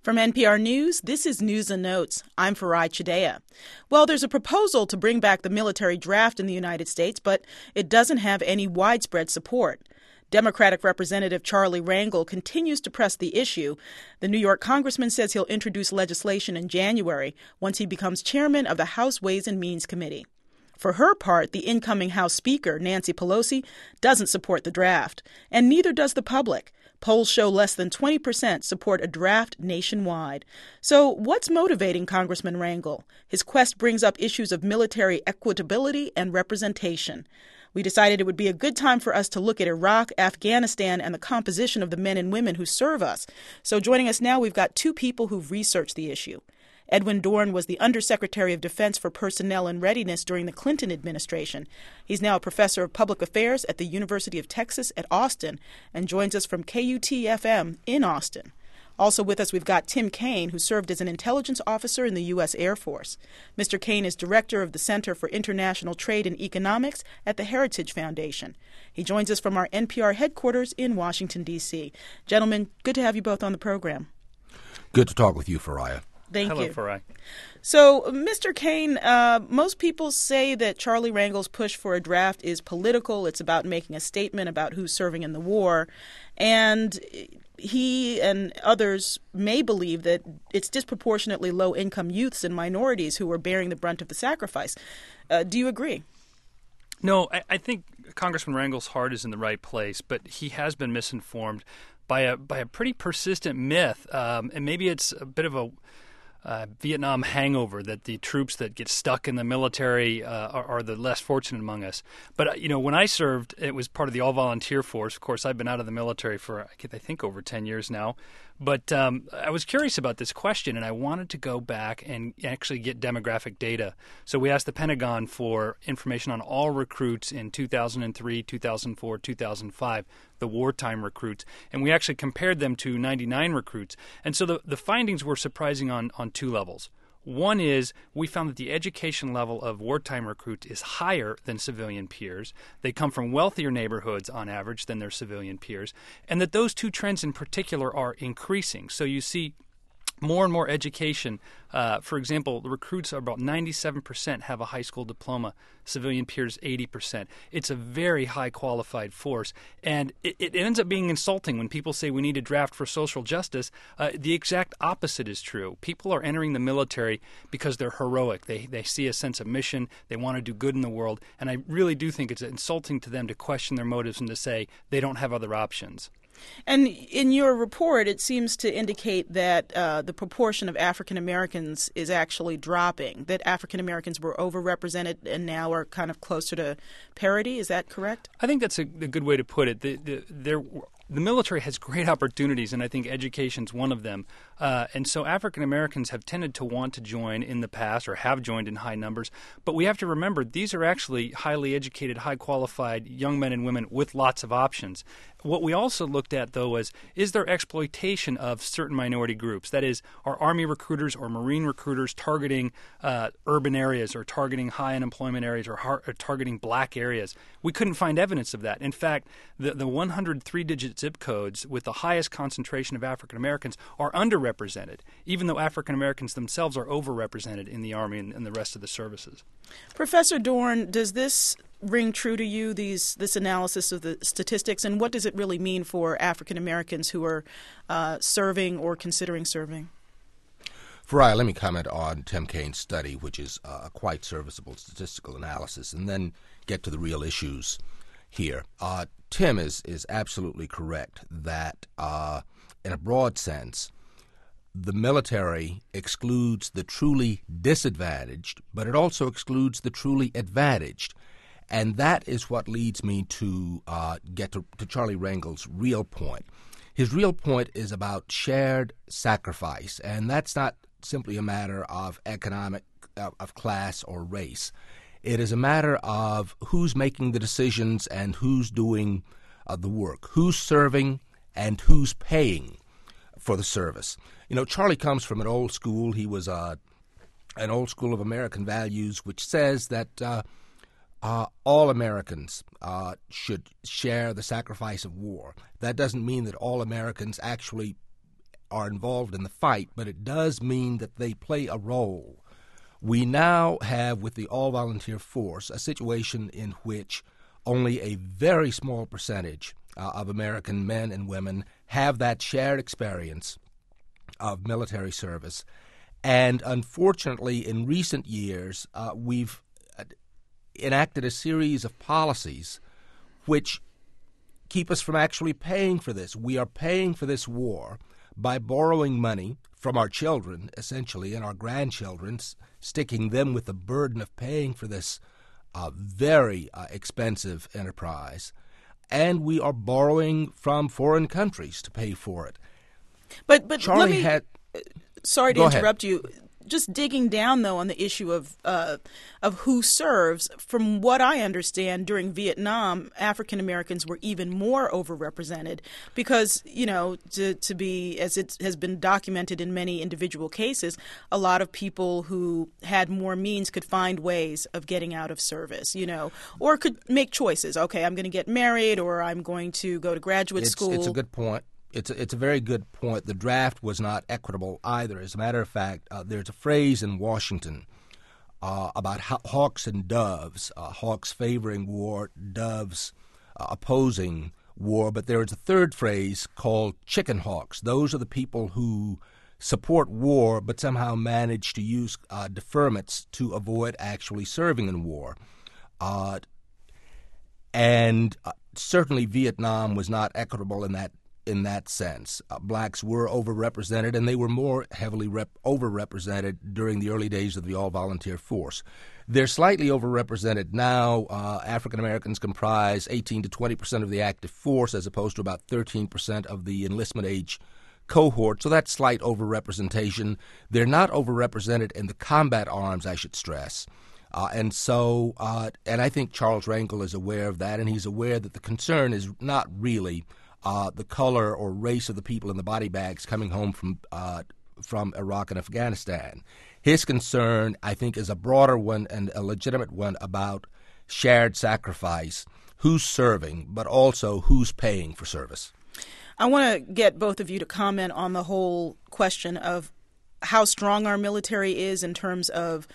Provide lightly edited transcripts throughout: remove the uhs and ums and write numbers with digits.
From NPR News, this is News and Notes. I'm Farai Chideya. Well, there's a proposal to bring back the military draft in the United States, but it doesn't have any widespread support. Democratic Representative Charlie Rangel continues to press the issue. The New York congressman says he'll introduce legislation in January once he becomes chairman of the House Ways and Means Committee. For her part, the incoming House Speaker, Nancy Pelosi, doesn't support the draft, and neither does the public. Polls show less than 20% support a draft nationwide. So what's motivating Congressman Rangel? His quest brings up issues of military equitability and representation. We decided it would be a good time for us to look at Iraq, Afghanistan, and the composition of the men and women who serve us. So joining us now, we've got two people who've researched the issue. Edwin Dorn was the Undersecretary of Defense for Personnel and Readiness during the Clinton administration. He's now a professor of public affairs at the University of Texas at Austin and joins us from KUT-FM in Austin. Also with us, we've got Tim Kaine, who served as an intelligence officer in the U.S. Air Force. Mr. Kaine is director of the Center for International Trade and Economics at the Heritage Foundation. He joins us from our NPR headquarters in Washington, D.C. Gentlemen, good to have you both on the program. Good to talk with you, Farai. Thank you. Hello, Farai. So, Mr. Kaine, most people say that Charlie Rangel's push for a draft is political. It's about making a statement about who's serving in the war. And he and others may believe that it's disproportionately low-income youths and minorities who are bearing the brunt of the sacrifice. Do you agree? No, I think Congressman Rangel's heart is in the right place, but he has been misinformed by a pretty persistent myth. And maybe it's a bit of a Vietnam hangover that the troops that get stuck in the military are the less fortunate among us. But, when I served, it was part of the all-volunteer force. Of course, I've been out of the military for, I think, over 10 years now. But I was curious about this question, and I wanted to go back and actually get demographic data. So we asked the Pentagon for information on all recruits in 2003, 2004, 2005, the wartime recruits, and we actually compared them to 99 recruits. And so the findings were surprising on two levels. One is we found that the education level of wartime recruits is higher than civilian peers. They come from wealthier neighborhoods on average than their civilian peers, and that those two trends in particular are increasing. So you see more and more education. For example, the recruits are about 97% have a high school diploma, civilian peers 80%. It's a very high qualified force, and it ends up being insulting when people say we need a draft for social justice. The exact opposite is true. People are entering the military because they're heroic. They see a sense of mission. They want to do good in the world, and I really do think it's insulting to them to question their motives and to say they don't have other options. And in your report, it seems to indicate that the proportion of African Americans is actually dropping, that African Americans were overrepresented and now are kind of closer to parity. Is that correct? I think that's a good way to put it. The military has great opportunities, and I think education's one of them. And so African Americans have tended to want to join in the past or have joined in high numbers. But we have to remember these are actually highly educated, high qualified young men and women with lots of options. What we also looked at, though, is there exploitation of certain minority groups? That is, are Army recruiters or Marine recruiters targeting urban areas or targeting high unemployment areas or targeting black areas? We couldn't find evidence of that. In fact, the 103-digit zip codes with the highest concentration of African Americans are underrepresented, even though African Americans themselves are overrepresented in the Army and the rest of the services. Professor Dorn, does this ring true to you, this analysis of the statistics, and what does it really mean for African Americans who are serving or considering serving? Farai, let me comment on Tim Kaine's study, which is a quite serviceable statistical analysis, and then get to the real issues here. Tim is absolutely correct that, in a broad sense, the military excludes the truly disadvantaged, but it also excludes the truly advantaged. And that is what leads me to get to Charlie Rangel's real point. His real point is about shared sacrifice, and that's not simply a matter of economic, of class or race. It is a matter of who's making the decisions and who's doing the work, who's serving and who's paying for the service. Charlie comes from an old school. He was an old school of American values, which says that all Americans should share the sacrifice of war. That doesn't mean that all Americans actually are involved in the fight, but it does mean that they play a role. We now have, with the all-volunteer force, a situation in which only a very small percentage of American men and women have that shared experience of military service. And unfortunately, in recent years, we've enacted a series of policies which keep us from actually paying for this. We are paying for this war by borrowing money from our children, essentially, and our grandchildren, sticking them with the burden of paying for this very expensive enterprise. And we are borrowing from foreign countries to pay for it. But Charlie sorry to interrupt you. Just digging down, though, on the issue of who serves, from what I understand, during Vietnam, African Americans were even more overrepresented because, to be, as it has been documented in many individual cases, a lot of people who had more means could find ways of getting out of service, or could make choices. Okay, I'm going to get married, or I'm going to go to graduate school. It's a good point. It's a very good point. The draft was not equitable either. As a matter of fact, there's a phrase in Washington about hawks and doves, hawks favoring war, doves opposing war. But there is a third phrase called chicken hawks. Those are the people who support war but somehow manage to use deferments to avoid actually serving in war. And certainly Vietnam was not equitable in that sense. Blacks were overrepresented, and they were more heavily overrepresented during the early days of the all-volunteer force. They're slightly overrepresented now. African Americans comprise 18 to 20% of the active force, as opposed to about 13% of the enlistment age cohort, so that's slight overrepresentation. They're not overrepresented in the combat arms, I should stress. And I think Charles Rangel is aware of that, and he's aware that the concern is not really the color or race of the people in the body bags coming home from Iraq and Afghanistan. His concern, I think, is a broader one and a legitimate one about shared sacrifice, who's serving, but also who's paying for service. I want to get both of you to comment on the whole question of how strong our military is in terms of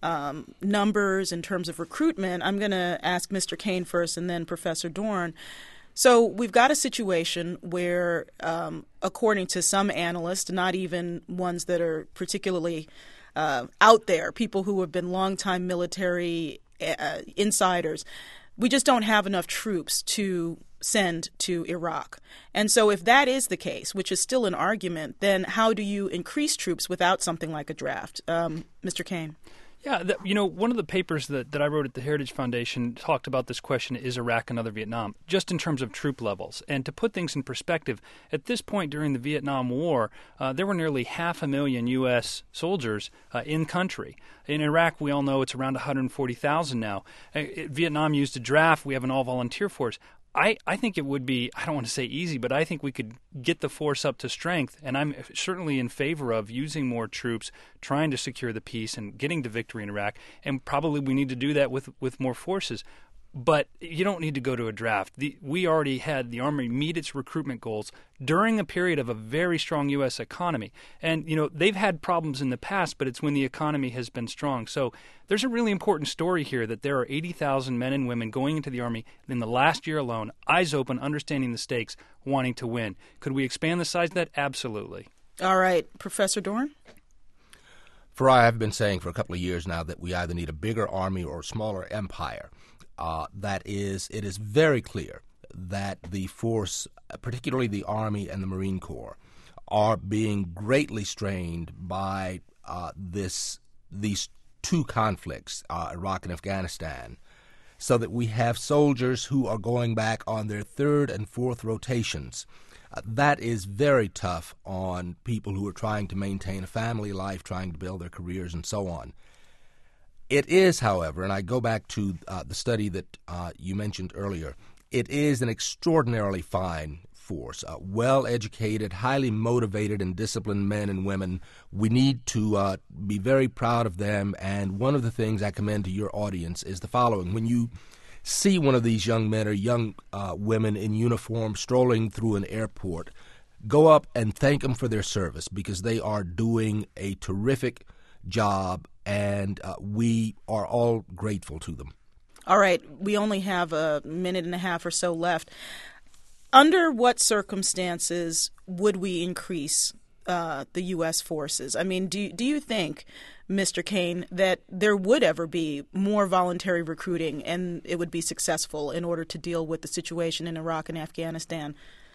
numbers, in terms of recruitment. I'm going to ask Mr. Cain first and then Professor Dorn. So we've got a situation where, according to some analysts, not even ones that are particularly out there, people who have been longtime military insiders, we just don't have enough troops to send to Iraq. And so if that is the case, which is still an argument, then how do you increase troops without something like a draft? Mr. Cain. Yeah, one of the papers that I wrote at the Heritage Foundation talked about this question, is Iraq another Vietnam, just in terms of troop levels. And to put things in perspective, at this point during the Vietnam War, there were nearly 500,000 U.S. soldiers in country. In Iraq, we all know it's around 140,000 now. Vietnam used a draft. We have an all-volunteer force. I think it would be, I don't want to say easy, but I think we could get the force up to strength, and I'm certainly in favor of using more troops, trying to secure the peace and getting to victory in Iraq, and probably we need to do that with more forces. But you don't need to go to a draft. We already had the Army meet its recruitment goals during a period of a very strong U.S. economy. And, they've had problems in the past, but it's when the economy has been strong. So there's a really important story here that there are 80,000 men and women going into the Army in the last year alone, eyes open, understanding the stakes, wanting to win. Could we expand the size of that? Absolutely. All right. Professor Dorn? Farai, I've been saying for a couple of years now that we either need a bigger army or a smaller empire. It is very clear that the force, particularly the Army and the Marine Corps, are being greatly strained by these two conflicts, Iraq and Afghanistan, so that we have soldiers who are going back on their third and fourth rotations. That is very tough on people who are trying to maintain a family life, trying to build their careers, and so on. It is, however, and I go back to the study that you mentioned earlier, it is an extraordinarily fine force, well-educated, highly motivated and disciplined men and women. We need to be very proud of them, and one of the things I commend to your audience is the following. When you see one of these young men or young women in uniform strolling through an airport, go up and thank them for their service, because they are doing a terrific job, and we are all grateful to them. All right, we only have a minute and a half or so left. Under what circumstances would we increase the U.S. forces? I mean, do you think, Mr. Kaine, that there would ever be more voluntary recruiting and it would be successful in order to deal with the situation in Iraq and Afghanistan?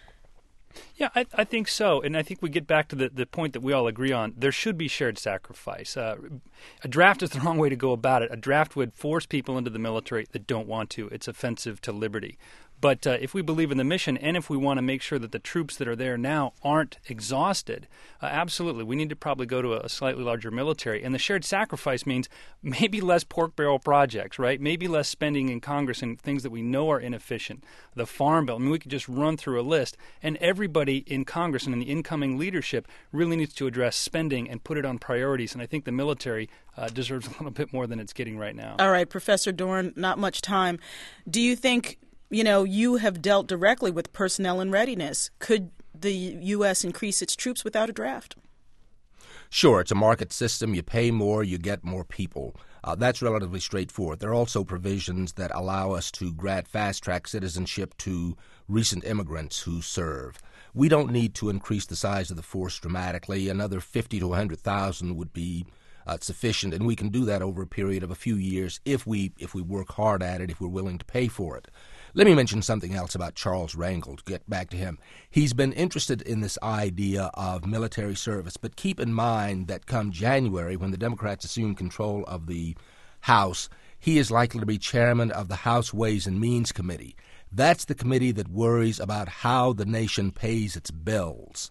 Yeah, I think so. And I think we get back to the point that we all agree on. There should be shared sacrifice. A draft is the wrong way to go about it. A draft would force people into the military that don't want to. It's offensive to liberty. But if we believe in the mission, and if we want to make sure that the troops that are there now aren't exhausted, absolutely, we need to probably go to a slightly larger military. And the shared sacrifice means maybe less pork barrel projects, right? Maybe less spending in Congress and things that we know are inefficient. The Farm Bill, I mean, we could just run through a list. And everybody in Congress and in the incoming leadership really needs to address spending and put it on priorities. And I think the military deserves a little bit more than it's getting right now. All right, Professor Doran, not much time. Do you think, you have dealt directly with personnel and readiness. Could the U.S. increase its troops without a draft? Sure, it's a market system. You pay more, you get more people. That's relatively straightforward. There are also provisions that allow us to grant fast-track citizenship to recent immigrants who serve. We don't need to increase the size of the force dramatically. Another 50 to 100,000 would be sufficient, and we can do that over a period of a few years if we work hard at it, if we're willing to pay for it. Let me mention something else about Charles Rangel, to get back to him. He's been interested in this idea of military service, but keep in mind that come January, when the Democrats assume control of the House, he is likely to be chairman of the House Ways and Means Committee. That's the committee that worries about how the nation pays its bills.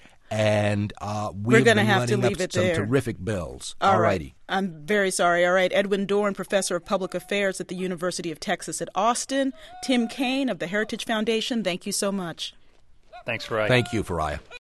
And we're going to have to leave it there. Some terrific bills. All righty. I'm very sorry. All right. Edwin Doran, Professor of Public Affairs at the University of Texas at Austin. Tim Kaine of the Heritage Foundation, thank you so much. Thanks, Farai. Thank you, Farai.